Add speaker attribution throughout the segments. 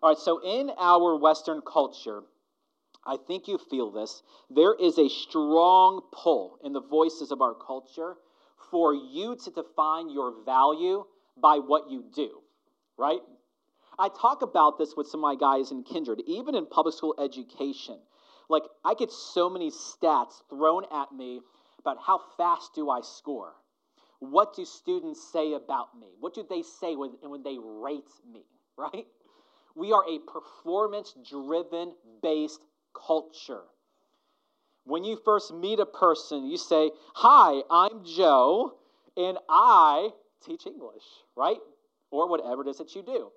Speaker 1: All right, so in our Western culture, I think you feel this. There is a strong pull in the voices of our culture for you to define your value by what you do, right? I talk about this with some of my guys in Kindred, even in public school education. Like, I get so many stats thrown at me about how fast do I score? What do students say about me? What do they say when they rate me, right? We are a performance-driven based culture. When you first meet a person, you say, "Hi, I'm Joe, and I teach English," right? Or whatever it is that you do.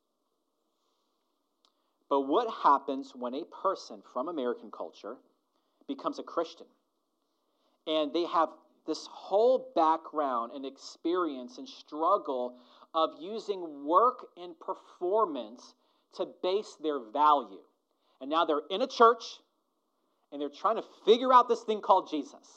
Speaker 1: But what happens when a person from American culture becomes a Christian? And they have this whole background and experience and struggle of using work and performance to base their value. And now they're in a church, and they're trying to figure out this thing called Jesus.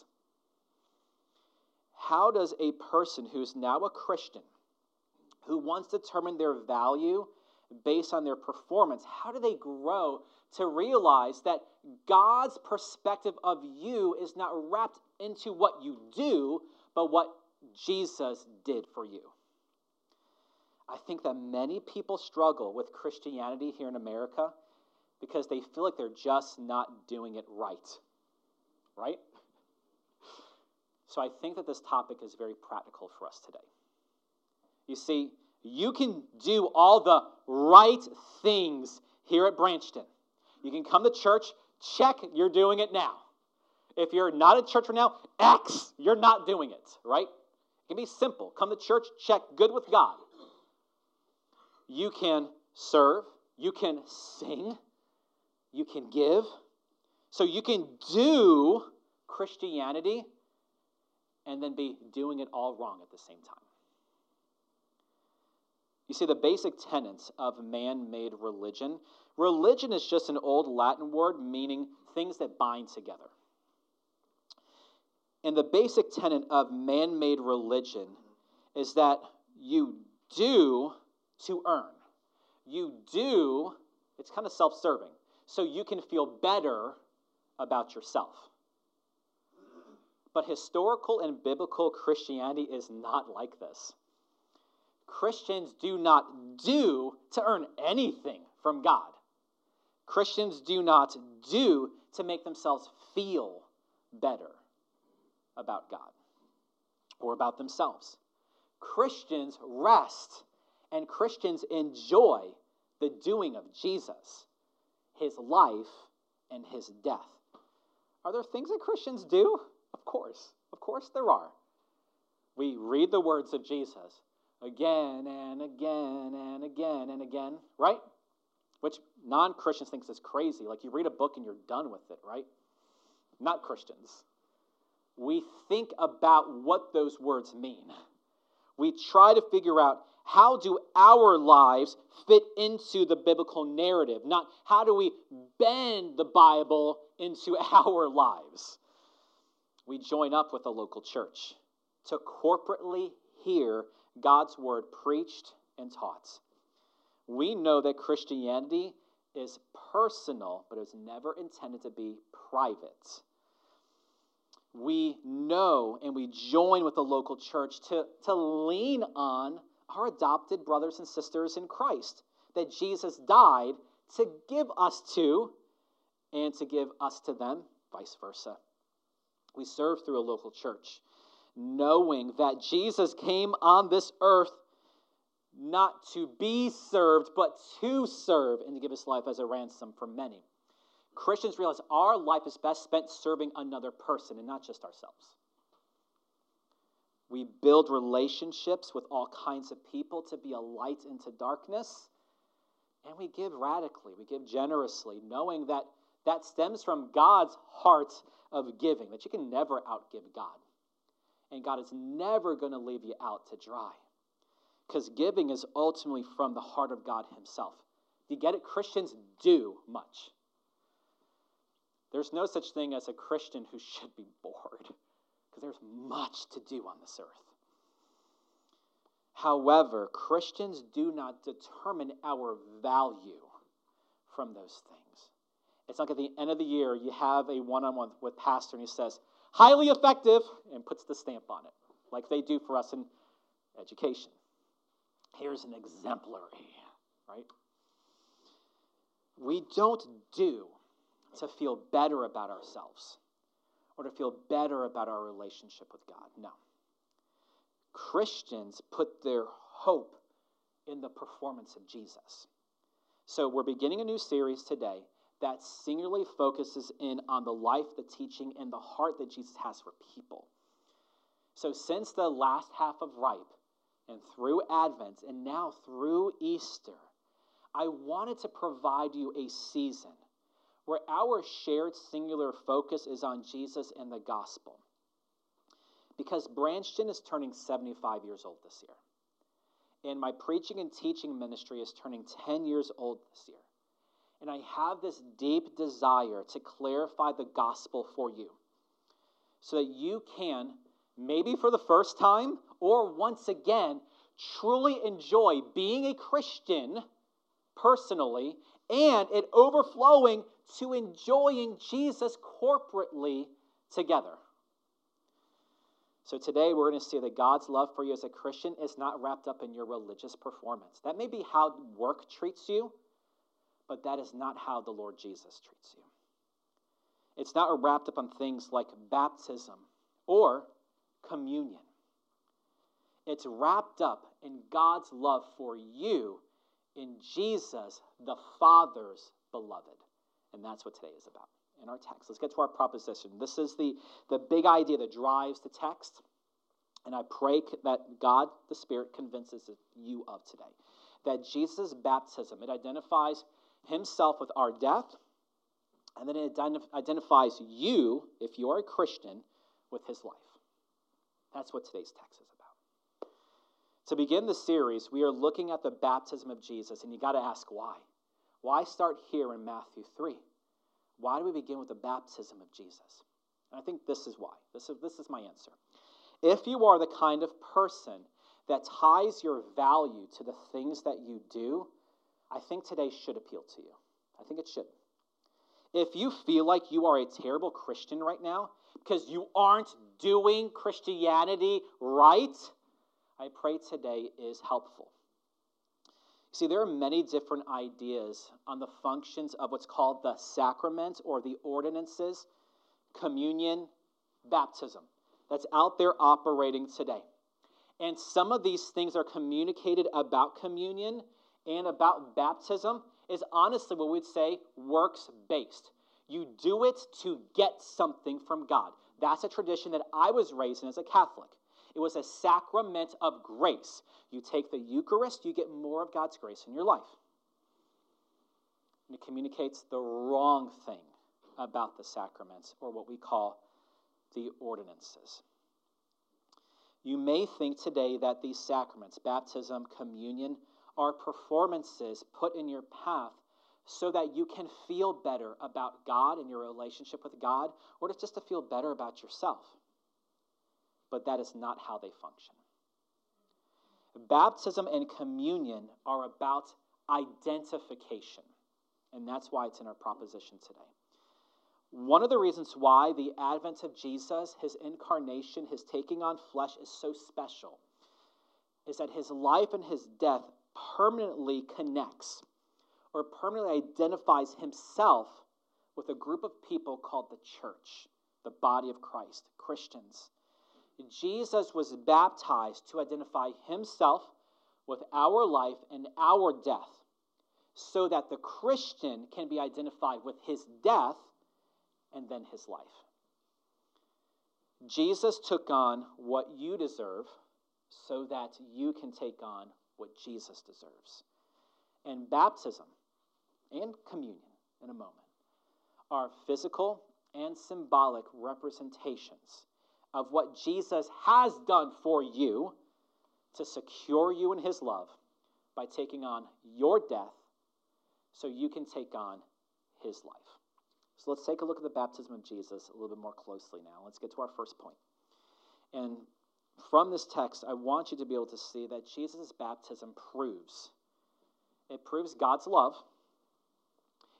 Speaker 1: How does a person who's now a Christian, who wants to determine their value based on their performance, how do they grow to realize that God's perspective of you is not wrapped into what you do, but what Jesus did for you? I think that many people struggle with Christianity here in America because they feel like they're just not doing it right? So I think that this topic is very practical for us today. You see, you can do all the right things here at Branchton. You can come to church, check, you're doing it now. If you're not at church right now, X, you're not doing it, right? It can be simple. Come to church, check, good with God. You can serve, you can sing, you can give. So you can do Christianity and then be doing it all wrong at the same time. You see, the basic tenets of man-made religion, religion is just an old Latin word meaning things that bind together. And the basic tenet of man-made religion is that you do to earn. You do, it's kind of self-serving, so you can feel better about yourself. But historical and biblical Christianity is not like this. Christians do not do to earn anything from God. Christians do not do to make themselves feel better about God or about themselves. Christians rest and Christians enjoy the doing of Jesus, his life, and his death. Are there things that Christians do? Of course there are. We read the words of Jesus again and again and again and again, right? Which non-Christians think is crazy. Like you read a book and you're done with it, right? Not Christians. We think about what those words mean. We try to figure out how do our lives fit into the biblical narrative, not how do we bend the Bible into our lives. We join up with a local church to corporately hear God's word preached and taught. We know that Christianity is personal, but it's never intended to be private. We know and we join with the local church to lean on our adopted brothers and sisters in Christ, that Jesus died to give us to and to give us to them, vice versa. We serve through a local church, knowing that Jesus came on this earth not to be served, but to serve and to give his life as a ransom for many. Christians realize our life is best spent serving another person and not just ourselves. We build relationships with all kinds of people to be a light into darkness, and we give radically, we give generously, knowing that that stems from God's heart of giving, that you can never outgive God. And God is never going to leave you out to dry. Because giving is ultimately from the heart of God himself. Do you get it? Christians do much. There's no such thing as a Christian who should be bored, because there's much to do on this earth. However, Christians do not determine our value from those things. It's like at the end of the year, you have a one-on-one with pastor, and he says, highly effective, and puts the stamp on it, like they do for us in education. Here's an exemplary, right? We don't do to feel better about ourselves or to feel better about our relationship with God. No. Christians put their hope in the performance of Jesus. So we're beginning a new series today that singularly focuses in on the life, the teaching, and the heart that Jesus has for people. So since the last half of Ripe, and through Advent, and now through Easter, I wanted to provide you a season where our shared singular focus is on Jesus and the gospel. Because Branchton is turning 75 years old this year. And my preaching and teaching ministry is turning 10 years old this year. And I have this deep desire to clarify the gospel for you so that you can, maybe for the first time or once again, truly enjoy being a Christian personally and it overflowing to enjoying Jesus corporately together. So today we're going to see that God's love for you as a Christian is not wrapped up in your religious performance. That may be how work treats you, but that is not how the Lord Jesus treats you. It's not wrapped up on things like baptism or communion. It's wrapped up in God's love for you in Jesus, the Father's beloved. And that's what today is about in our text. Let's get to our proposition. This is the big idea that drives the text. And I pray that God, the Spirit, convinces you of today. That Jesus' baptism, it identifies himself with our death, and then it identifies you, if you are a Christian, with his life. That's what today's text is about. To begin the series, we are looking at the baptism of Jesus, and you got to ask why. Why start here in Matthew 3? Why do we begin with the baptism of Jesus? And I think this is why. This is my answer. If you are the kind of person that ties your value to the things that you do, I think today should appeal to you. I think it should. If you feel like you are a terrible Christian right now because you aren't doing Christianity right, I pray today is helpful. You see, there are many different ideas on the functions of what's called the sacrament or the ordinances, communion, baptism, that's out there operating today. And some of these things are communicated about communion and about baptism is honestly what we'd say works-based. You do it to get something from God. That's a tradition that I was raised in as a Catholic. It was a sacrament of grace. You take the Eucharist, you get more of God's grace in your life. And it communicates the wrong thing about the sacraments, or what we call the ordinances. You may think today that these sacraments, baptism, communion, are performances put in your path so that you can feel better about God and your relationship with God, or just to feel better about yourself. But that is not how they function. Baptism and communion are about identification, and that's why it's in our proposition today. One of the reasons why the advent of Jesus, his incarnation, his taking on flesh is so special is that his life and his death permanently connects or permanently identifies himself with a group of people called the church, the body of Christ, Christians. Jesus was baptized to identify himself with our life and our death so that the Christian can be identified with his death and then his life. Jesus took on what you deserve so that you can take on what Jesus deserves. And baptism and communion, in a moment, are physical and symbolic representations of what Jesus has done for you to secure you in his love by taking on your death so you can take on his life. So let's take a look at the baptism of Jesus a little bit more closely now. Let's get to our first point. And from this text, I want you to be able to see that Jesus' baptism proves God's love,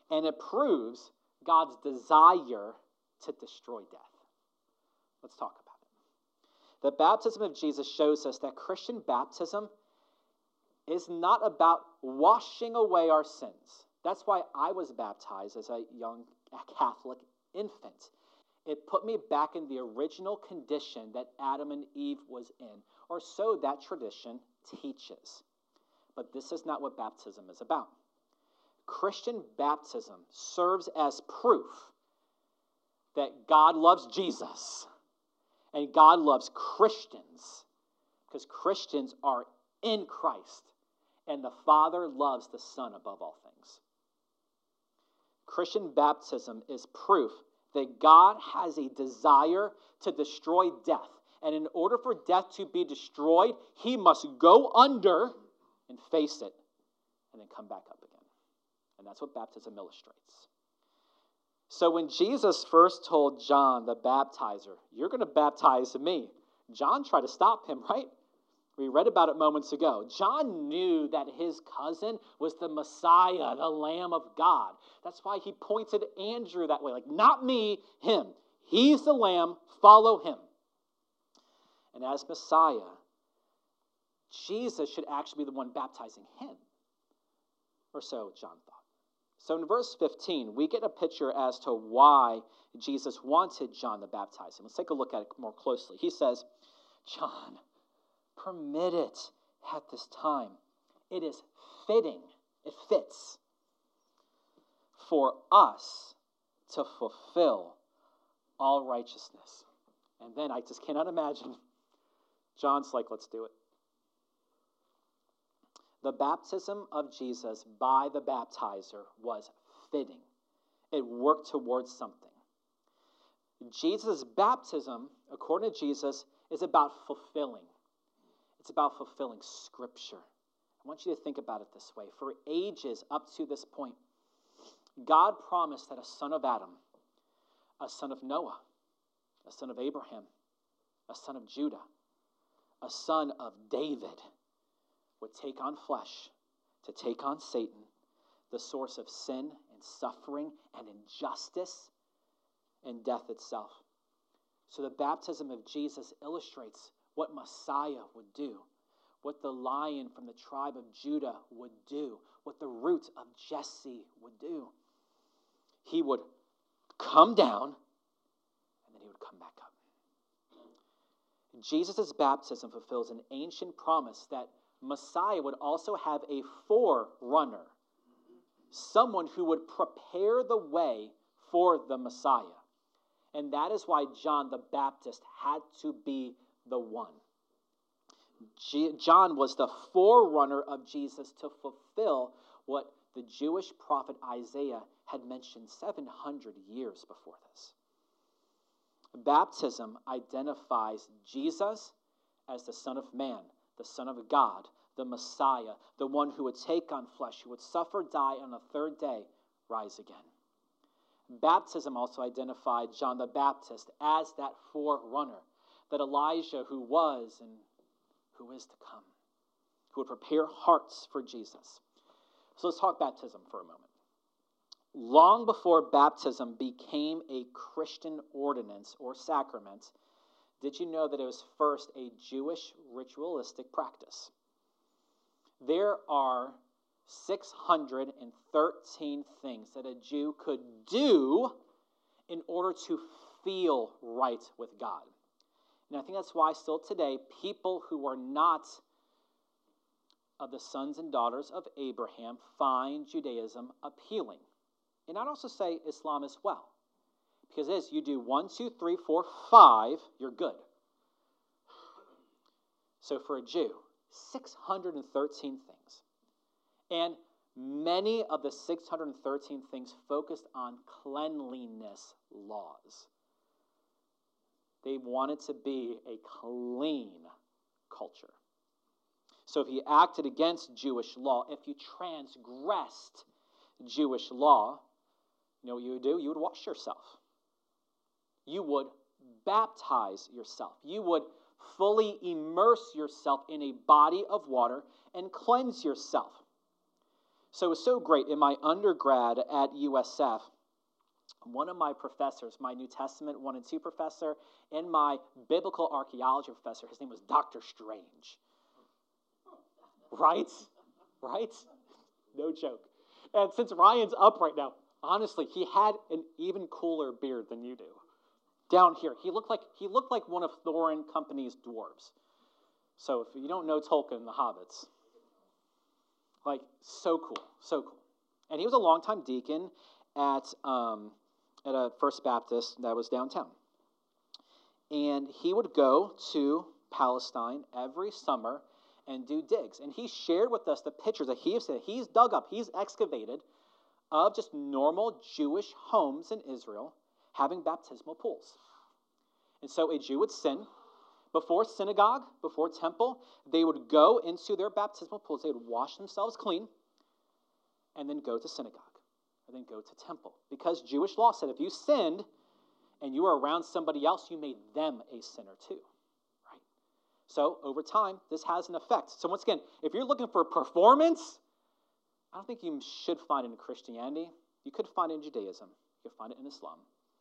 Speaker 1: and it proves God's desire to destroy death. Let's talk about it. The baptism of Jesus shows us that Christian baptism is not about washing away our sins. That's why I was baptized as a young Catholic infant. It put me back in the original condition that Adam and Eve was in, or so that tradition teaches. But this is not what baptism is about. Christian baptism serves as proof that God loves Jesus and God loves Christians, because Christians are in Christ and the Father loves the Son above all things. Christian baptism is proof that God has a desire to destroy death. And in order for death to be destroyed, he must go under and face it and then come back up again. And that's what baptism illustrates. So when Jesus first told John the baptizer, "You're going to baptize me," John tried to stop him, right? We read about it moments ago. John knew that his cousin was the Messiah, the Lamb of God. That's why he pointed Andrew that way, like, not me, him. He's the Lamb, follow him. And as Messiah, Jesus should actually be the one baptizing him. Or so John thought. So in verse 15, we get a picture as to why Jesus wanted John to baptize him. Let's take a look at it more closely. He says, "John, permit it at this time. It is fitting, it fits for us to fulfill all righteousness." And then I just cannot imagine. John's like, let's do it. The baptism of Jesus by the baptizer was fitting. It worked towards something. Jesus' baptism, according to Jesus, is about fulfilling. It's about fulfilling Scripture. I want you to think about it this way. For ages up to this point, God promised that a son of Adam, a son of Noah, a son of Abraham, a son of Judah, a son of David would take on flesh to take on Satan, the source of sin and suffering and injustice and death itself. So the baptism of Jesus illustrates what Messiah would do, what the Lion from the tribe of Judah would do, what the root of Jesse would do. He would come down and then he would come back up. Jesus' baptism fulfills an ancient promise that Messiah would also have a forerunner, someone who would prepare the way for the Messiah. And that is why John the Baptist had to be the one. John was the forerunner of Jesus to fulfill what the Jewish prophet Isaiah had mentioned 700 years before this. Baptism identifies Jesus as the Son of Man, the Son of God, the Messiah, the one who would take on flesh, who would suffer, die, and on the third day rise again. Baptism also identified John the Baptist as that forerunner, that Elijah who was and who is to come, who would prepare hearts for Jesus. So let's talk baptism for a moment. Long before baptism became a Christian ordinance or sacrament, did you know that it was first a Jewish ritualistic practice? There are 613 things that a Jew could do in order to feel right with God. And I think that's why still today, people who are not of the sons and daughters of Abraham find Judaism appealing. And I'd also say Islam as well. Because as you do 1, 2, 3, 4, 5, you're good. So for a Jew, 613 things. And many of the 613 things focused on cleanliness laws. They wanted to be a clean culture. So if you acted against Jewish law, if you transgressed Jewish law, you know what you would do? You would wash yourself. You would baptize yourself. You would fully immerse yourself in a body of water and cleanse yourself. So it was so great. In my undergrad at USF, one of my professors, my New Testament 1 and 2 professor, and my biblical archaeology professor, his name was Dr. Strange. Right? Right? No joke. And since Ryan's up right now, honestly, he had an even cooler beard than you do. Down here, he looked like one of Thorin Company's dwarves. So if you don't know Tolkien, the Hobbits, like so cool, so cool. And he was a longtime deacon at a First Baptist that was downtown. And he would go to Palestine every summer and do digs. And he shared with us the pictures that he's dug up, he's excavated of just normal Jewish homes in Israel having baptismal pools. And so a Jew would sin. Before synagogue, before temple, they would go into their baptismal pools. They would wash themselves clean and then go to synagogue and then go to temple. Because Jewish law said if you sinned and you were around somebody else, you made them a sinner too. Right? So over time, this has an effect. So once again, if you're looking for performance, I don't think you should find it in Christianity. You could find it in Judaism. You could find it in Islam.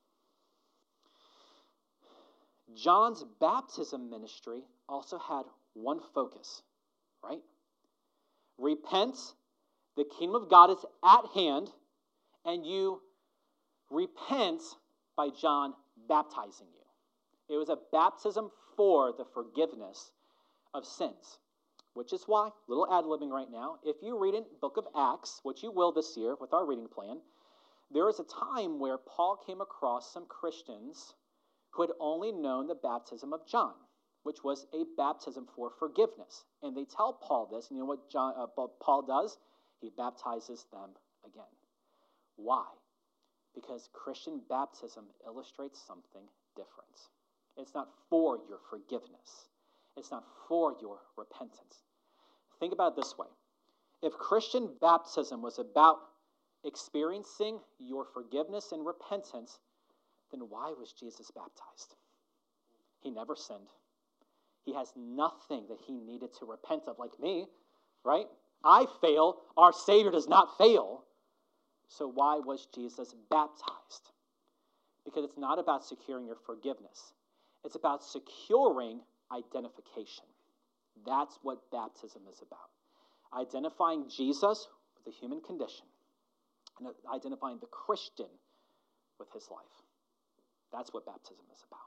Speaker 1: John's baptism ministry also had one focus, right? Repent, the kingdom of God is at hand, and you repent by John baptizing you. It was a baptism for the forgiveness of sins, which is why, little ad-libbing right now, if you read in the book of Acts, which you will this year with our reading plan, there was a time where Paul came across some Christians who had only known the baptism of John, which was a baptism for forgiveness. And they tell Paul this, and you know what Paul does? He baptizes them again. Why? Because Christian baptism illustrates something different. It's not for your forgiveness. It's not for your repentance. Think about it this way. If Christian baptism was about experiencing your forgiveness and repentance, then why was Jesus baptized? He never sinned. He has nothing that he needed to repent of, like me, right? I fail. Our Savior does not fail. So why was Jesus baptized? Because it's not about securing your forgiveness. It's about securing identification. That's what baptism is about. Identifying Jesus with the human condition and identifying the Christian with his life. That's what baptism is about.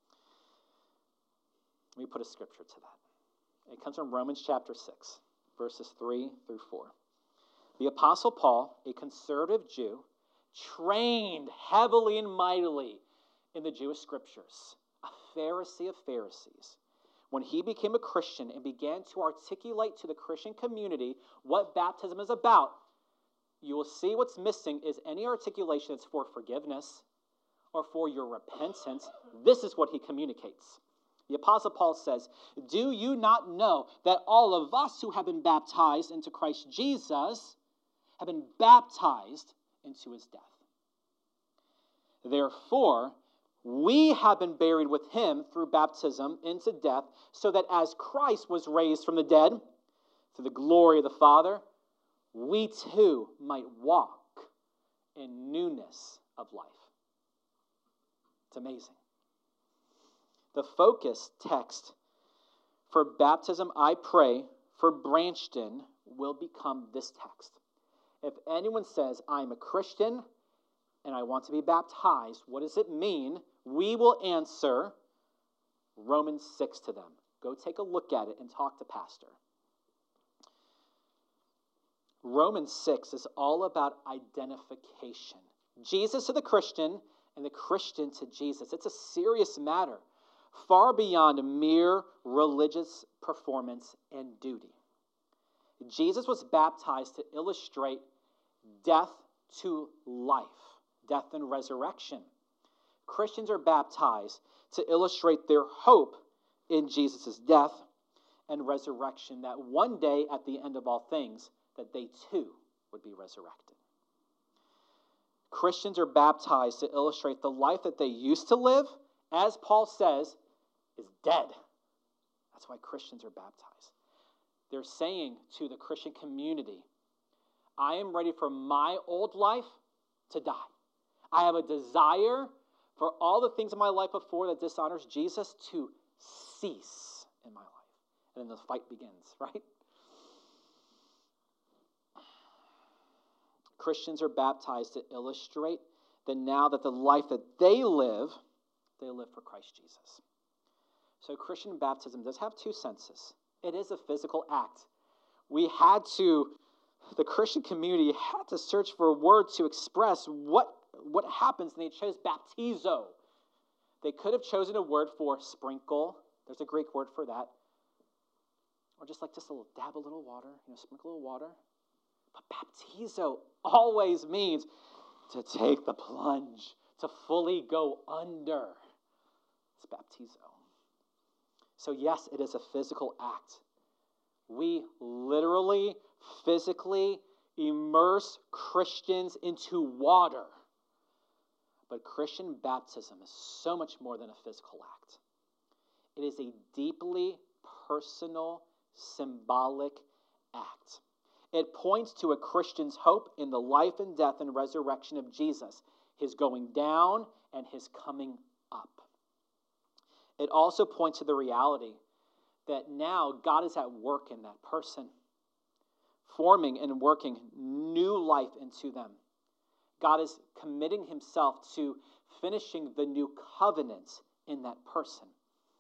Speaker 1: Let me put a scripture to that. It comes from Romans chapter 6, verses 3 through 4. The Apostle Paul, a conservative Jew, trained heavily and mightily in the Jewish scriptures, a Pharisee of Pharisees, when he became a Christian and began to articulate to the Christian community what baptism is about, you will see what's missing is any articulation that's for forgiveness or for your repentance. This is what he communicates. The Apostle Paul says, "Do you not know that all of us who have been baptized into Christ Jesus have been baptized into his death? Therefore, we have been buried with him through baptism into death, so that as Christ was raised from the dead through the glory of the Father, we too might walk in newness of life." It's amazing. The focus text for baptism, I pray, for Branchton will become this text. If anyone says, "I'm a Christian and I want to be baptized," what does it mean? We will answer Romans 6 to them. Go take a look at it and talk to Pastor. Romans 6 is all about identification. Jesus to the Christian and the Christian to Jesus. It's a serious matter, far beyond mere religious performance and duty. Jesus was baptized to illustrate death to life, death and resurrection. Christians are baptized to illustrate their hope in Jesus' death and resurrection, that one day at the end of all things, that they too would be resurrected. Christians are baptized to illustrate the life that they used to live, as Paul says, is dead. That's why Christians are baptized. They're saying to the Christian community, I am ready for my old life to die. I have a desire for all the things in my life before that dishonors Jesus to cease in my life. And then the fight begins, right? Christians are baptized to illustrate that now that the life that they live for Christ Jesus. So Christian baptism does have two senses. It is a physical act. The Christian community had to search for a word to express what happens, and they chose baptizo. They could have chosen a word for sprinkle. There's a Greek word for that. Or just a little dab a little water, sprinkle a little water. But baptizo always means to take the plunge, to fully go under. It's baptizo. So yes, it is a physical act. We literally, physically immerse Christians into water. But Christian baptism is so much more than a physical act. It is a deeply personal, symbolic act. It points to a Christian's hope in the life and death and resurrection of Jesus, his going down and his coming up. It also points to the reality that now God is at work in that person, forming and working new life into them. God is committing himself to finishing the new covenant in that person.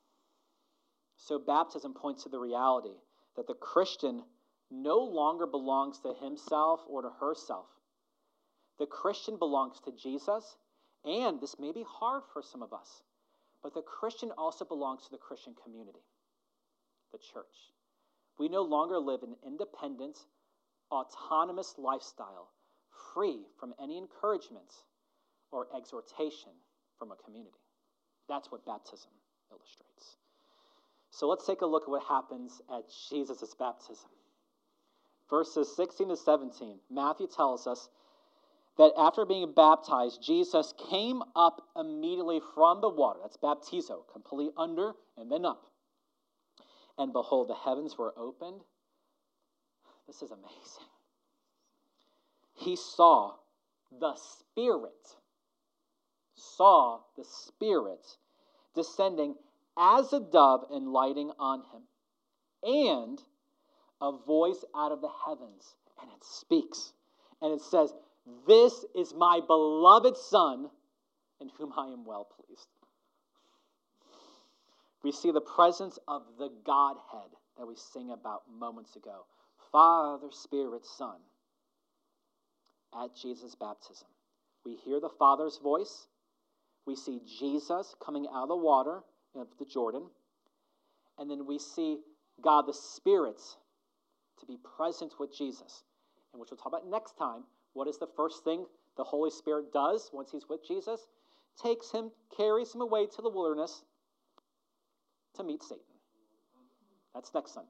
Speaker 1: So baptism points to the reality that the Christian no longer belongs to himself or to herself. The Christian belongs to Jesus, and this may be hard for some of us, but the Christian also belongs to the Christian community, the church. We no longer live an independent, autonomous lifestyle, free from any encouragement or exhortation from a community. That's what baptism illustrates. So let's take a look at what happens at Jesus' baptism. Verses 16 to 17, Matthew tells us that after being baptized, Jesus came up immediately from the water. That's baptizo, completely under and then up. And behold, the heavens were opened. This is amazing. He saw the Spirit descending as a dove and lighting on him. And a voice out of the heavens, and it speaks. And it says, "This is my beloved Son, in whom I am well pleased." We see the presence of the Godhead that we sing about moments ago. Father, Spirit, Son. At Jesus' baptism, we hear the Father's voice. We see Jesus coming out of the water of the Jordan. And then we see God the Spirit to be present with Jesus, and which we'll talk about next time. What is the first thing the Holy Spirit does once he's with Jesus? Takes him, carries him away to the wilderness to meet Satan. That's next Sunday.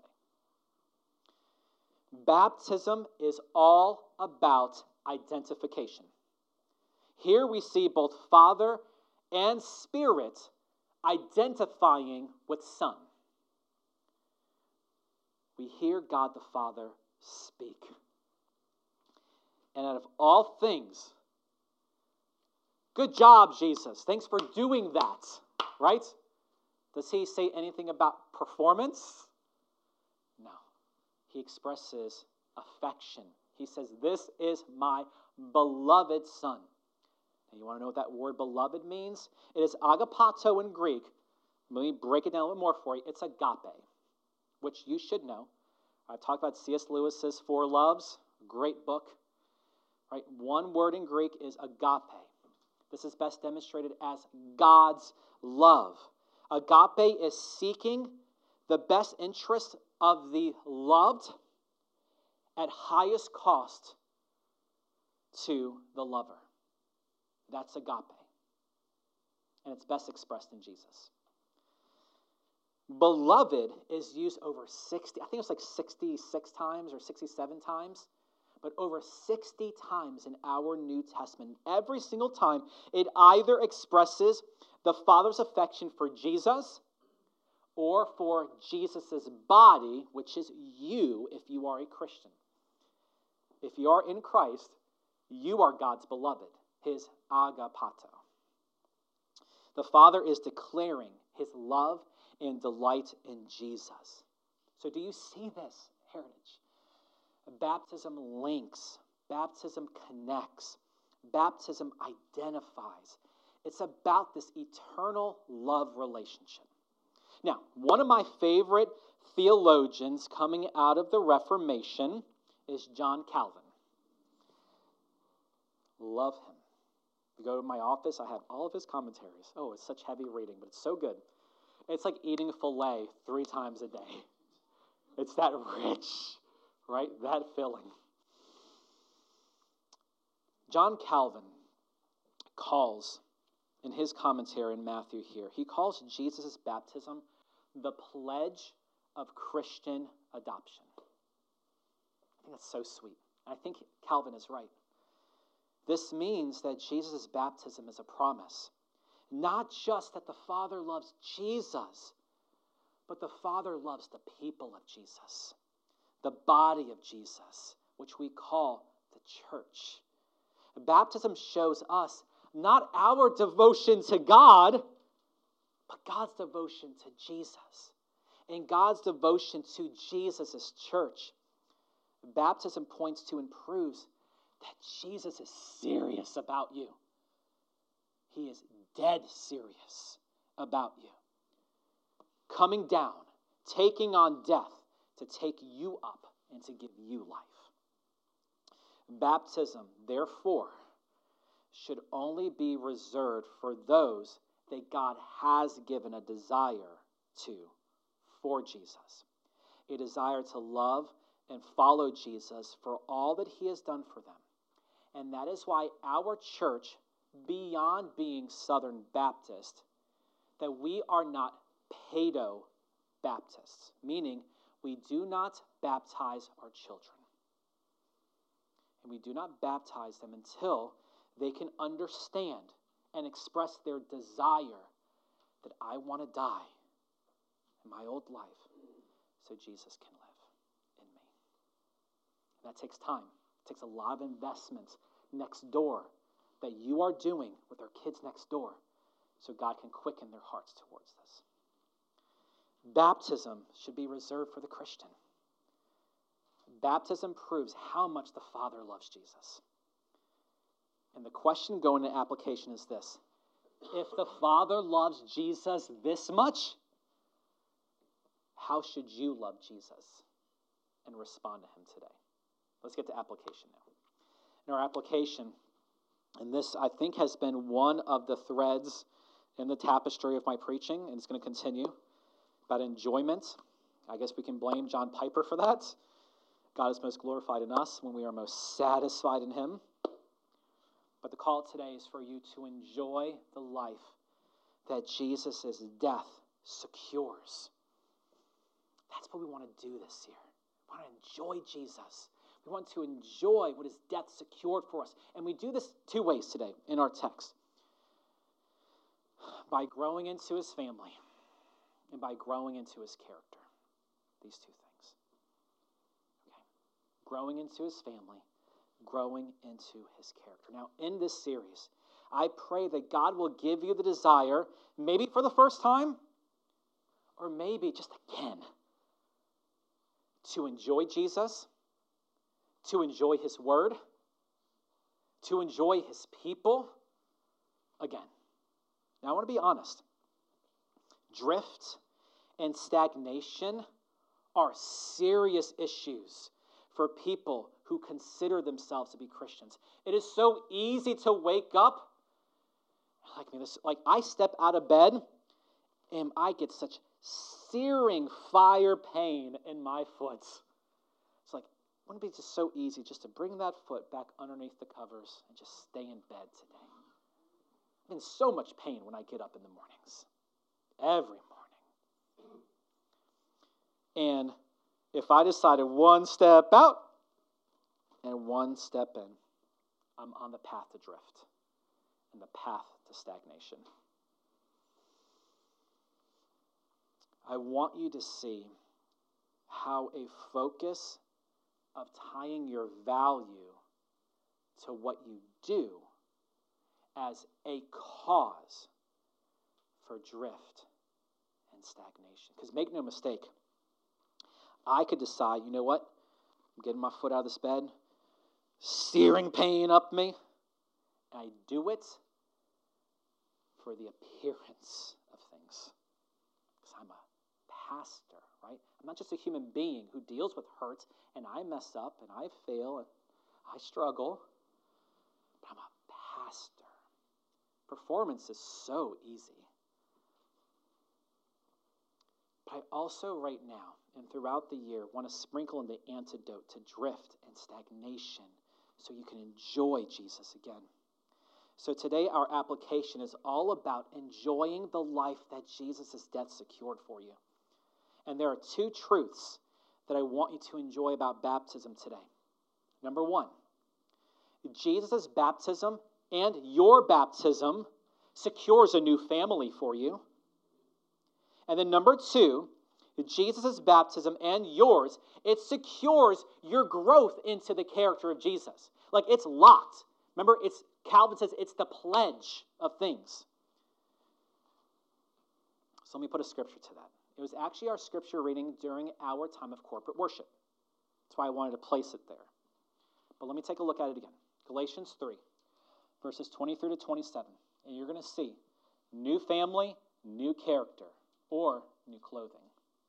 Speaker 1: Baptism is all about identification. Here we see both Father and Spirit identifying with Son. We hear God the Father speak. And out of all things, good job, Jesus. Thanks for doing that, right? Does he say anything about performance? No. He expresses affection. He says, "This is my beloved Son." And you want to know what that word beloved means? It is agapato in Greek. Let me break it down a little more for you. It's agape, which you should know. I talked about C.S. Lewis's Four Loves, great book. Right? One word in Greek is agape. This is best demonstrated as God's love. Agape is seeking the best interest of the loved at highest cost to the lover. That's agape. And it's best expressed in Jesus. Beloved is used over 60, I think it's like 66 times or 67 times, but over 60 times in our New Testament. Every single time, it either expresses the Father's affection for Jesus or for Jesus' body, which is you if you are a Christian. if you are in Christ, you are God's beloved, his agapato. The Father is declaring his love and delight in Jesus. So do you see this, Heritage? Baptism links. Baptism connects. Baptism identifies. It's about this eternal love relationship. Now, one of my favorite theologians coming out of the Reformation is John Calvin. Love him. If you go to my office, I have all of his commentaries. Oh, it's such heavy reading, but it's so good. It's like eating filet 3 times a day. It's that rich, right? That filling. John Calvin calls, in his commentary in Matthew here, he calls Jesus' baptism the pledge of Christian adoption. I think that's so sweet. And I think Calvin is right. This means that Jesus' baptism is a promise. Not just that the Father loves Jesus, but the Father loves the people of Jesus, the body of Jesus, which we call the church. Baptism shows us not our devotion to God, but God's devotion to Jesus and God's devotion to Jesus' church. Baptism points to and proves that Jesus is serious about you. He is dead serious about you. Coming down, taking on death to take you up and to give you life. Baptism, therefore, should only be reserved for those that God has given a desire to for Jesus. A desire to love and follow Jesus for all that he has done for them. And that is why our church, beyond being Southern Baptist, that we are not paedo-Baptists, meaning we do not baptize our children. And we do not baptize them until they can understand and express their desire that I want to die in my old life so Jesus can live in me. And that takes time. It takes a lot of investment next door that you are doing with our kids next door so God can quicken their hearts towards this. Baptism should be reserved for the Christian. Baptism proves how much the Father loves Jesus. And the question going to application is this. If the Father loves Jesus this much, how should you love Jesus and respond to him today? Let's get to application now. In our application, and this I think has been one of the threads in the tapestry of my preaching, and it's going to continue, about enjoyment. I guess we can blame John Piper for that. God is most glorified in us when we are most satisfied in him. But the call today is for you to enjoy the life that Jesus' death secures. That's what we want to do this year. We want to enjoy Jesus. We want to enjoy what his death secured for us. And we do this 2 ways today in our text. By growing into his family and by growing into his character. These 2 things. Okay. Growing into his family, growing into his character. Now, in this series, I pray that God will give you the desire, maybe for the first time, or maybe just again, to enjoy Jesus, to enjoy his word, to enjoy his people again. Now, I want to be honest. Drift and stagnation are serious issues for people who consider themselves to be Christians. It is so easy to wake up, like I step out of bed and I get such searing fire pain in my foot. It's like, wouldn't it be just so easy just to bring that foot back underneath the covers and just stay in bed today? I'm in so much pain when I get up in the mornings. Every morning. And if I decided 1 step out and 1 step in, I'm on the path to drift and the path to stagnation. I want you to see how a focus of tying your value to what you do as a cause for drift and stagnation. Because make no mistake, I could decide, you know what? I'm getting my foot out of this bed, searing pain up me, and I do it for the appearance of things. Because I'm a pastor, right? I'm not just a human being who deals with hurt, and I mess up, and I fail, and I struggle, but I'm a pastor. Performance is so easy. But I also right now and throughout the year want to sprinkle in the antidote to drift and stagnation so you can enjoy Jesus again. So today our application is all about enjoying the life that Jesus' death secured for you. And there are two truths that I want you to enjoy about baptism today. Number one, Jesus' baptism and your baptism secures a new family for you. And then number two, Jesus' baptism and yours, it secures your growth into the character of Jesus. Like it's locked. Remember, Calvin says it's the pledge of things. So let me put a scripture to that. It was actually our scripture reading during our time of corporate worship. That's why I wanted to place it there. But let me take a look at it again. Galatians 3, verses 23 to 27. And you're going to see new family, new character, or new clothing.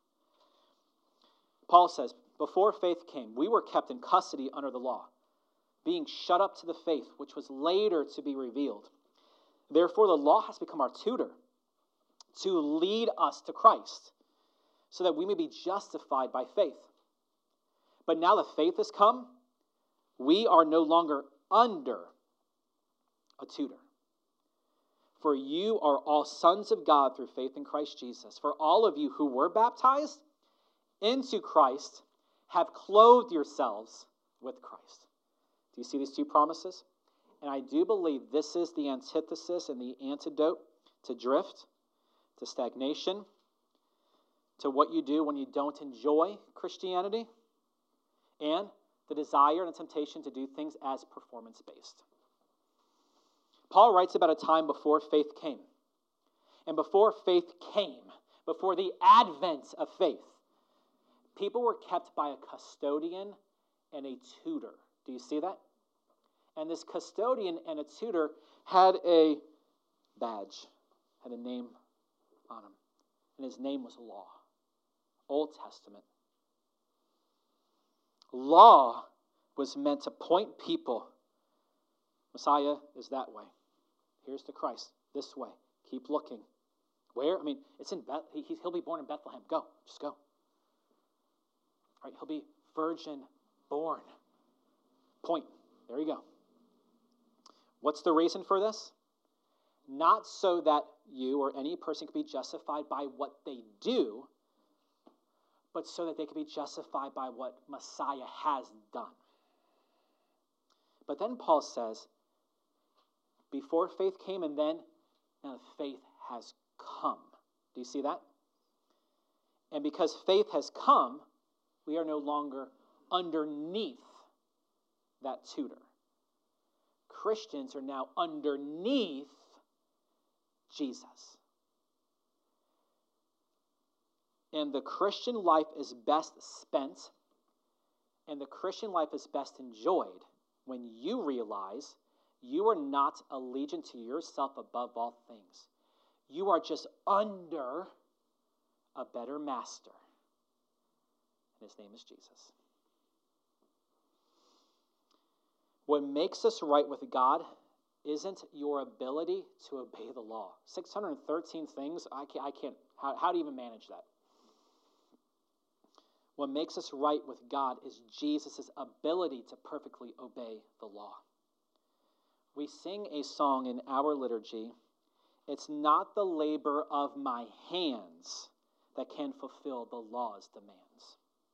Speaker 1: Paul says, before faith came, we were kept in custody under the law, being shut up to the faith which was later to be revealed. Therefore, the law has become our tutor to lead us to Christ, so that we may be justified by faith. But now that faith has come, we are no longer under a tutor. For you are all sons of God through faith in Christ Jesus. For all of you who were baptized into Christ have clothed yourselves with Christ. Do you see these two promises? And I do believe this is the antithesis and the antidote to drift, to stagnation, to what you do when you don't enjoy Christianity, and the desire and the temptation to do things as performance-based. Paul writes about a time before faith came. And before faith came, before the advent of faith, people were kept by a custodian and a tutor. Do you see that? And this custodian and a tutor had a badge, had a name on him. And his name was Law. Old Testament. Law was meant to point people. Messiah is that way. Here's the Christ, this way. Keep looking. Where? I mean, it's in he'll be born in Bethlehem. Go, just go. All right, he'll be virgin born. Point. There you go. What's the reason for this? Not so that you or any person can be justified by what they do, but so that they can be justified by what Messiah has done. But then Paul says, before faith came and then now faith has come. Do you see that? And because faith has come, we are no longer underneath that tutor. Christians are now underneath Jesus. And the Christian life is best spent, and the Christian life is best enjoyed when you realize you are not allegiant to yourself above all things. You are just under a better master. And his name is Jesus. What makes us right with God isn't your ability to obey the law. 613 things, I can't. How do you even manage that? What makes us right with God is Jesus' ability to perfectly obey the law. We sing a song in our liturgy, it's not the labor of my hands that can fulfill the law's demands.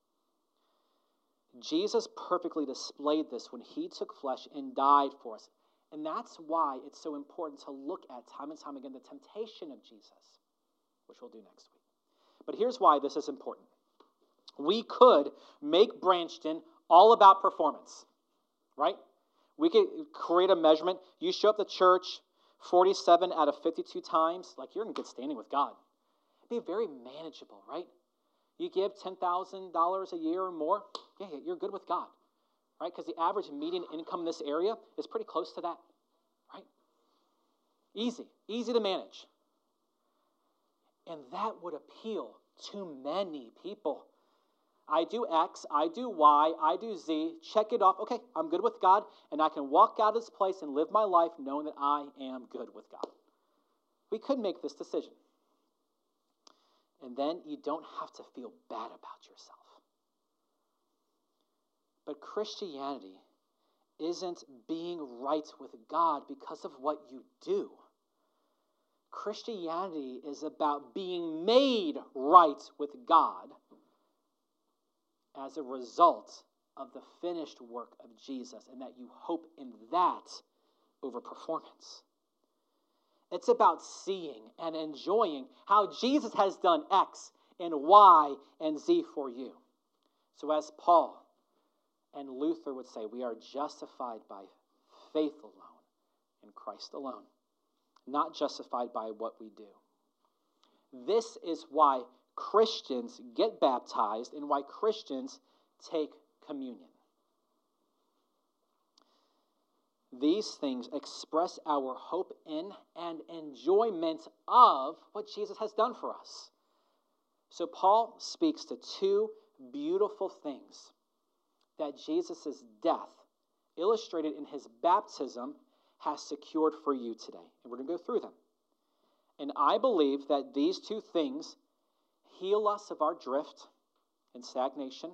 Speaker 1: Jesus perfectly displayed this when he took flesh and died for us. And that's why it's so important to look at time and time again the temptation of Jesus, which we'll do next week. But here's why this is important. We could make Branchton all about performance, right? We could create a measurement. You show up to church 47 out of 52 times, like you're in good standing with God. It'd be very manageable, right? You give $10,000 a year or more, yeah, you're good with God, right? Because the average median income in this area is pretty close to that, right? Easy to manage. And that would appeal to many people. I do X, I do Y, I do Z, check it off. Okay, I'm good with God, and I can walk out of this place and live my life knowing that I am good with God. We could make this decision. And then you don't have to feel bad about yourself. But Christianity isn't being right with God because of what you do. Christianity is about being made right with God as a result of the finished work of Jesus, and that you hope in that over performance. It's about seeing and enjoying how Jesus has done X and Y and Z for you. So as Paul and Luther would say, we are justified by faith alone in Christ alone, not justified by what we do. This is why Christians get baptized and why Christians take communion. These things express our hope in and enjoyment of what Jesus has done for us. So Paul speaks to two beautiful things that Jesus' death, illustrated in his baptism, has secured for you today. And we're going to go through them. And I believe that these two things heal us of our drift and stagnation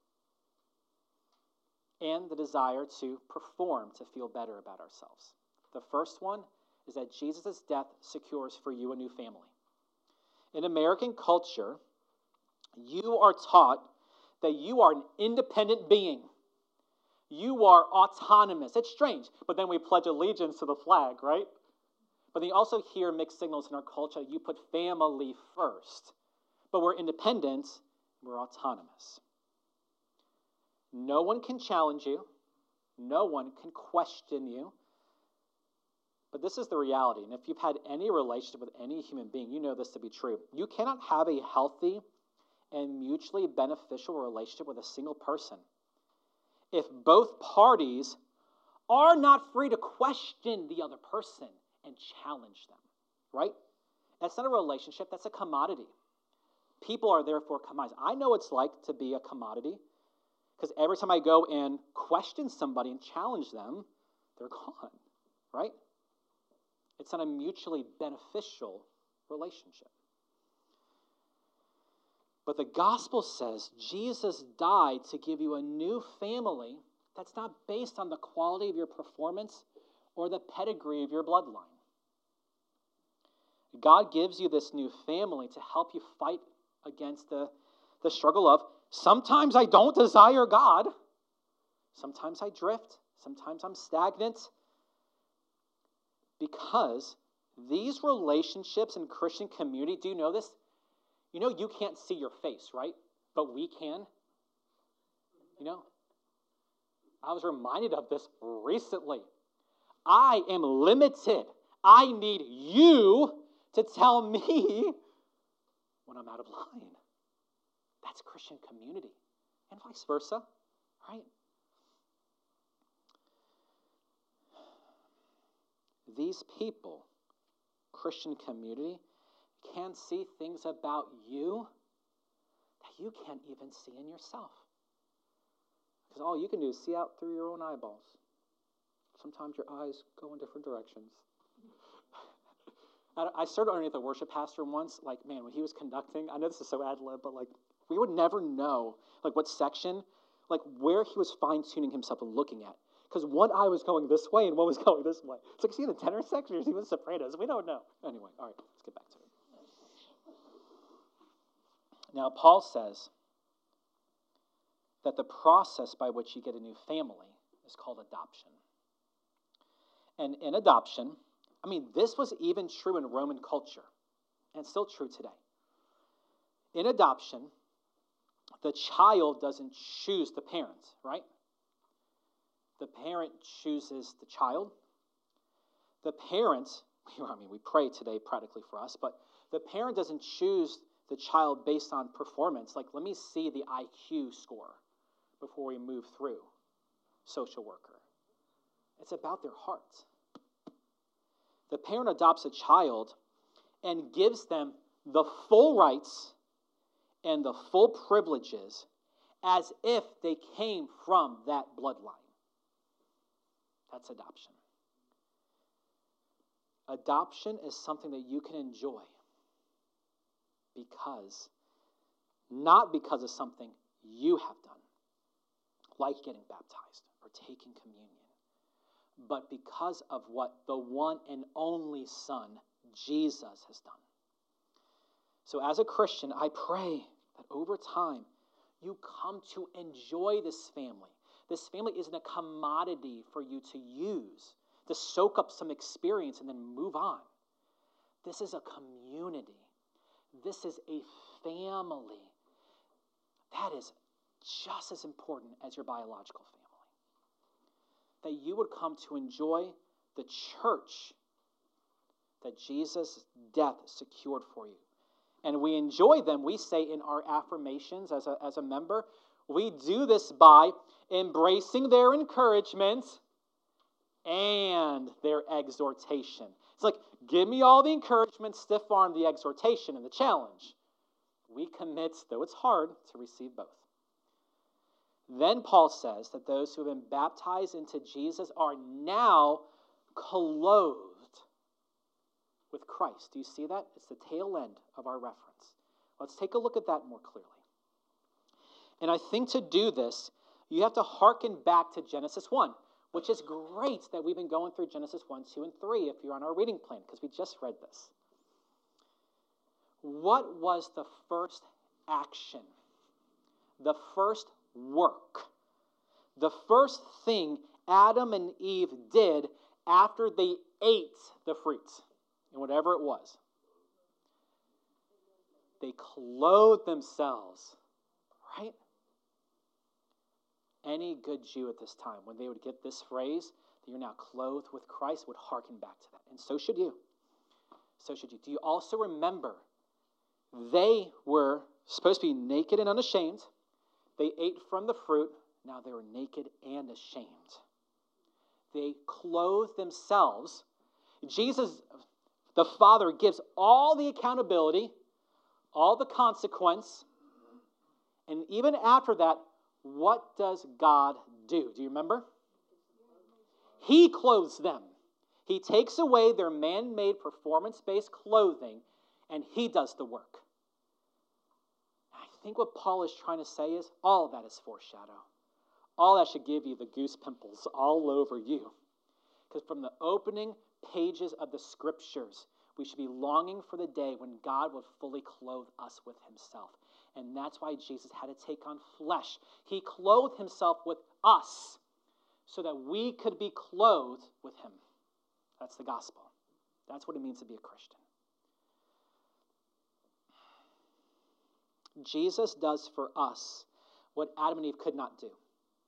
Speaker 1: and the desire to perform, to feel better about ourselves. The first one is that Jesus' death secures for you a new family. In American culture, you are taught that you are an independent being. You are autonomous. It's strange, but then we pledge allegiance to the flag, right? But then you also hear mixed signals in our culture. You put family first. But we're independent, we're autonomous. No one can challenge you. No one can question you. But this is the reality. And if you've had any relationship with any human being, you know this to be true. You cannot have a healthy and mutually beneficial relationship with a single person if both parties are not free to question the other person and challenge them, right? That's not a relationship, that's a commodity. People are therefore commodities. I know what it's like to be a commodity because every time I go and question somebody and challenge them, they're gone, right? It's not a mutually beneficial relationship. But the gospel says Jesus died to give you a new family that's not based on the quality of your performance or the pedigree of your bloodline. God gives you this new family to help you fight against the struggle of, sometimes I don't desire God. Sometimes I drift. Sometimes I'm stagnant. Because these relationships in Christian community, do you know this? You know you can't see your face, right? But we can. You know? I was reminded of this recently. I am limited. I need you to tell me when I'm out of line. That's Christian community. And vice versa, right? These people, Christian community, can see things about you that you can't even see in yourself. Because all you can do is see out through your own eyeballs. Sometimes your eyes go in different directions. I served underneath a worship pastor once. Like, man, when he was conducting, I know this is so ad-lib, but like, we would never know like what section, like where he was fine-tuning himself and looking at. Because one eye was going this way and one was going this way. It's like, see the tenor section or see the sopranos? We don't know. Anyway, all right, let's get back to it. Now, Paul says that the process by which you get a new family is called adoption. And in adoption, I mean, this was even true in Roman culture, and still true today. In adoption, the child doesn't choose the parent, right? The parent chooses the child. The parent, we pray today practically for us, but the parent doesn't choose the child based on performance. Like, let me see the IQ score before we move through social worker. It's about their heart. The parent adopts a child and gives them the full rights and the full privileges as if they came from that bloodline. That's adoption. Adoption is something that you can enjoy not because of something you have done, like getting baptized or taking communion, but because of what the one and only Son, Jesus, has done. So as a Christian, I pray that over time, you come to enjoy this family. This family isn't a commodity for you to use, to soak up some experience and then move on. This is a community. This is a family. That is just as important as your biological family. That you would come to enjoy the church that Jesus' death secured for you. And we enjoy them, we say in our affirmations as a member, we do this by embracing their encouragement and their exhortation. It's like, give me all the encouragement, stiff arm the exhortation and the challenge. We commit, though it's hard, to receive both. Then Paul says that those who have been baptized into Jesus are now clothed with Christ. Do you see that? It's the tail end of our reference. Let's take a look at that more clearly. And I think to do this, you have to hearken back to Genesis 1, which is great that we've been going through Genesis 1, 2, and 3 if you're on our reading plan, because we just read this. What was the first action? The first work? The first thing Adam and Eve did after they ate the fruit, and whatever it was? They clothed themselves, right? Any good Jew at this time, when they would get this phrase, that you're now clothed with Christ, would hearken back to that. And so should you. So should you. Do you also remember they were supposed to be naked and unashamed? They ate from the fruit. Now they were naked and ashamed. They clothed themselves. Jesus, the Father, gives all the accountability, all the consequence. And even after that, what does God do? Do you remember? He clothes them. He takes away their man-made performance-based clothing, and he does the work. I think what Paul is trying to say is all of that is foreshadow. All that should give you the goose pimples all over you. Because from the opening pages of the Scriptures, we should be longing for the day when God would fully clothe us with himself. And that's why Jesus had to take on flesh. He clothed himself with us so that we could be clothed with him. That's the gospel. That's what it means to be a Christian. Jesus does for us what Adam and Eve could not do.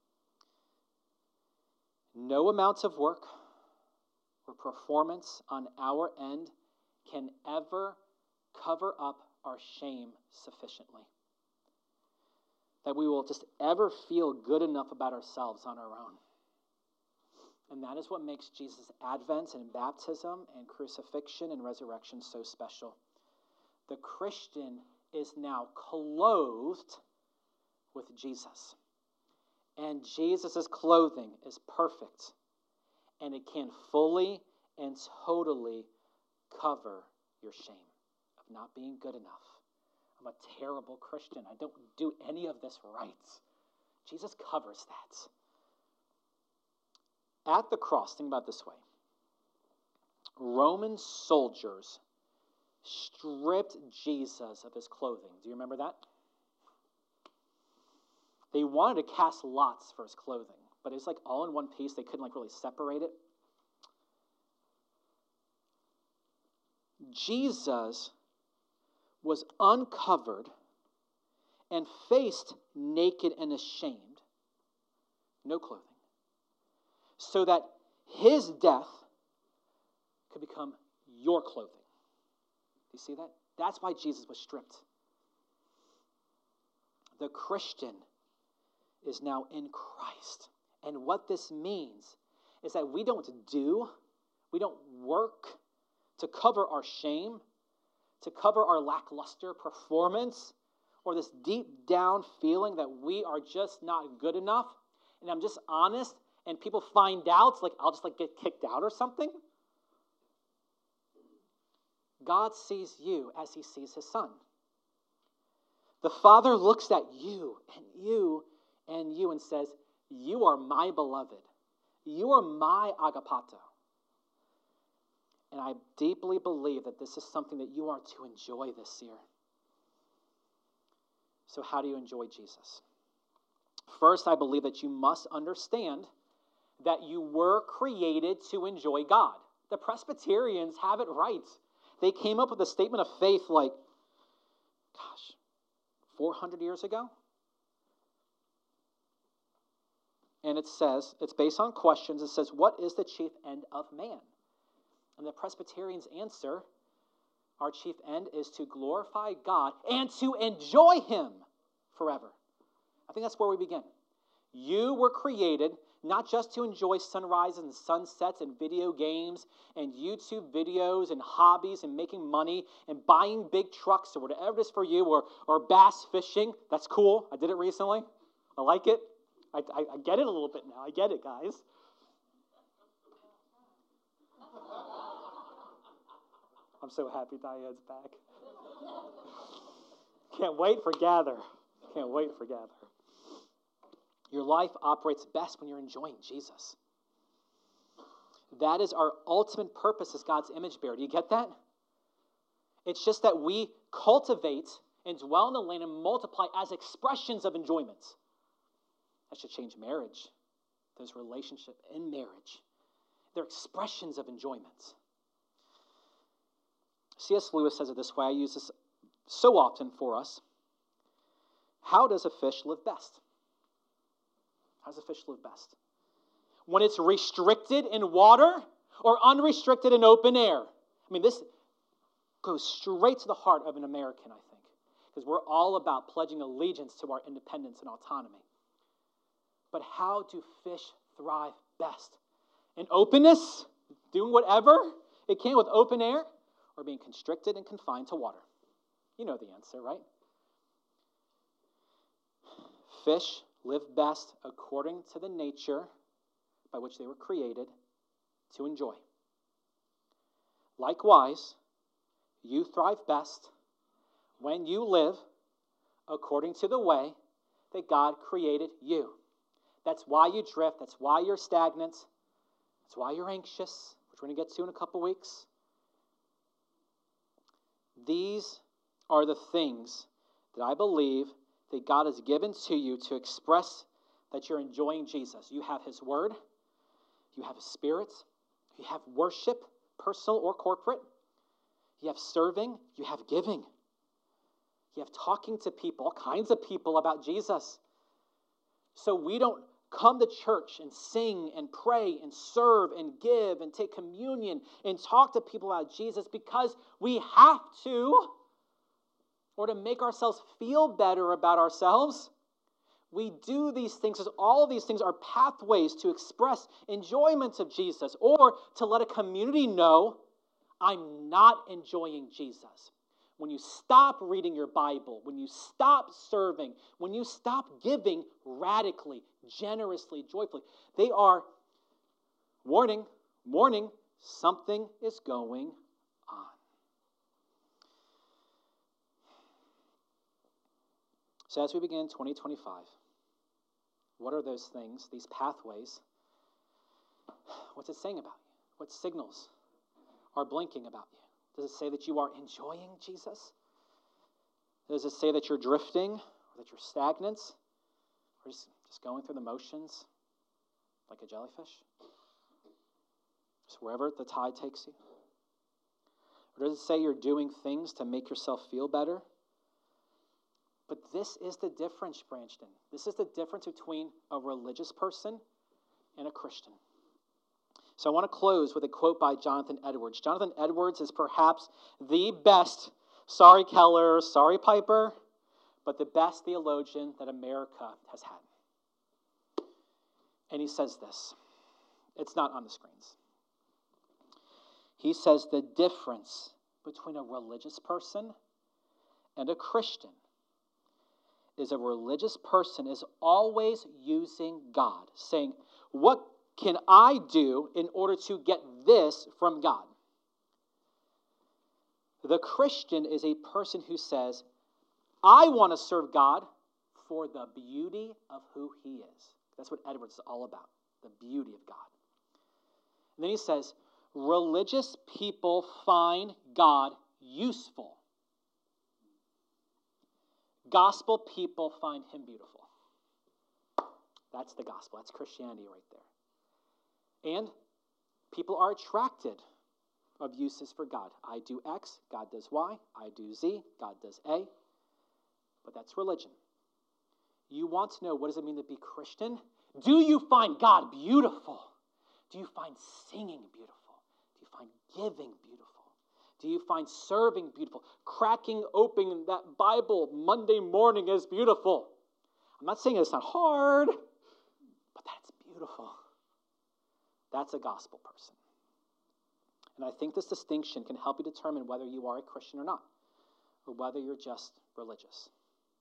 Speaker 1: No amounts of work or performance on our end can ever cover up our shame sufficiently. That we will just ever feel good enough about ourselves on our own. And that is what makes Jesus' advent and baptism and crucifixion and resurrection so special. The Christian is now clothed with Jesus. And Jesus' clothing is perfect. And it can fully and totally cover your shame of not being good enough. I'm a terrible Christian. I don't do any of this right. Jesus covers that. At the cross, think about it this way. Roman soldiers stripped Jesus of his clothing. Do you remember that? They wanted to cast lots for his clothing, but it's like all in one piece. They couldn't really separate it. Jesus was uncovered and faced naked and ashamed, no clothing, so that his death could become your clothing. Do you see that? That's why Jesus was stripped. The Christian is now in Christ. And what this means is that we don't work to cover our shame, to cover our lackluster performance, or this deep down feeling that we are just not good enough, and I'm just honest, and people find out, like I'll just get kicked out or something. God sees you as he sees his son. The Father looks at you and you and you and says, you are my beloved. You are my agapato. And I deeply believe that this is something that you are to enjoy this year. So how do you enjoy Jesus? First, I believe that you must understand that you were created to enjoy God. The Presbyterians have it right. They came up with a statement of faith 400 years ago. And it says, it's based on questions. It says, what is the chief end of man? And the Presbyterians answer, our chief end is to glorify God and to enjoy him forever. I think that's where we begin. You were created not just to enjoy sunrises and sunsets and video games and YouTube videos and hobbies and making money and buying big trucks or whatever it is for you, or bass fishing. That's cool. I did it recently. I like it. I get it a little bit now. I get it, guys. I'm so happy Diane's back. Can't wait for Gather. Can't wait for Gather. Your life operates best when you're enjoying Jesus. That is our ultimate purpose as God's image bearer. Do you get that? It's just that we cultivate and dwell in the land and multiply as expressions of enjoyment. That should change marriage. Those relationships in marriage. They're expressions of enjoyment. C.S. Lewis says it this way. I use this so often for us. How does a fish live best? How does a fish live best? When it's restricted in water or unrestricted in open air? I mean, this goes straight to the heart of an American, I think, because we're all about pledging allegiance to our independence and autonomy. But how do fish thrive best? In openness, doing whatever it can with open air, or being constricted and confined to water? You know the answer, right? Fish live best according to the nature by which they were created to enjoy. Likewise, you thrive best when you live according to the way that God created you. That's why you drift. That's why you're stagnant. That's why you're anxious, which we're going to get to in a couple weeks. These are the things that I believe that God has given to you to express that you're enjoying Jesus. You have his word. You have his spirit. You have worship, personal or corporate. You have serving. You have giving. You have talking to people, all kinds of people about Jesus. So we don't come to church and sing and pray and serve and give and take communion and talk to people about Jesus because we have to, or to make ourselves feel better about ourselves. We do these things because all of these things are pathways to express enjoyment of Jesus or to let a community know, I'm not enjoying Jesus. When you stop reading your Bible, when you stop serving, when you stop giving radically, generously, joyfully, they are warning, something is going on. So as we begin 2025, what are those things, these pathways? What's it saying about you? What signals are blinking about you? Does it say that you are enjoying Jesus? Does it say that you're drifting, or that you're stagnant, or just going through the motions like a jellyfish? Just wherever the tide takes you? Or does it say you're doing things to make yourself feel better? But this is the difference, Branston. This is the difference between a religious person and a Christian. So I want to close with a quote by Jonathan Edwards. Jonathan Edwards is perhaps the best, sorry Keller, sorry Piper, but the best theologian that America has had. And he says this. It's not on the screens. He says the difference between a religious person and a Christian is a religious person is always using God, saying, what can I do in order to get this from God? The Christian is a person who says, I want to serve God for the beauty of who he is. That's what Edwards is all about, the beauty of God. And then he says, religious people find God useful. Gospel people find him beautiful. That's the gospel. That's Christianity right there. And people are attracted of uses for God. I do X, God does Y. I do Z, God does A. But that's religion. You want to know what does it mean to be Christian? Do you find God beautiful? Do you find singing beautiful? Do you find giving beautiful? Do you find serving beautiful? Cracking open that Bible Monday morning is beautiful. I'm not saying it's not hard, but that's beautiful. That's a gospel person. And I think this distinction can help you determine whether you are a Christian or not, or whether you're just religious.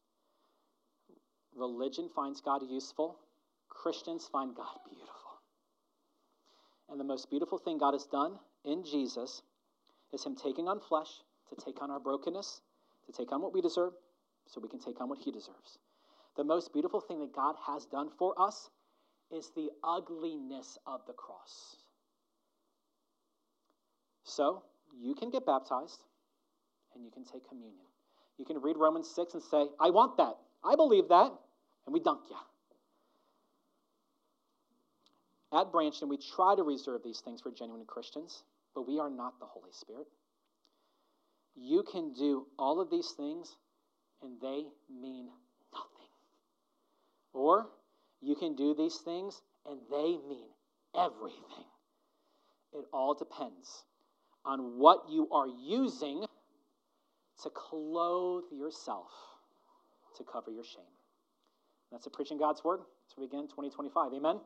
Speaker 1: Religion finds God useful. Christians find God beautiful. And the most beautiful thing God has done in Jesus is him taking on flesh to take on our brokenness, to take on what we deserve, so we can take on what he deserves. The most beautiful thing that God has done for us is the ugliness of the cross. So, you can get baptized, and you can take communion. You can read Romans 6 and say, I want that. I believe that. And we dunk you. At Branchton, we try to reserve these things for genuine Christians, but we are not the Holy Spirit. You can do all of these things, and they mean nothing. Or you can do these things, and they mean everything. It all depends on what you are using to clothe yourself to cover your shame. That's a preaching God's word. So we begin 2025. Amen?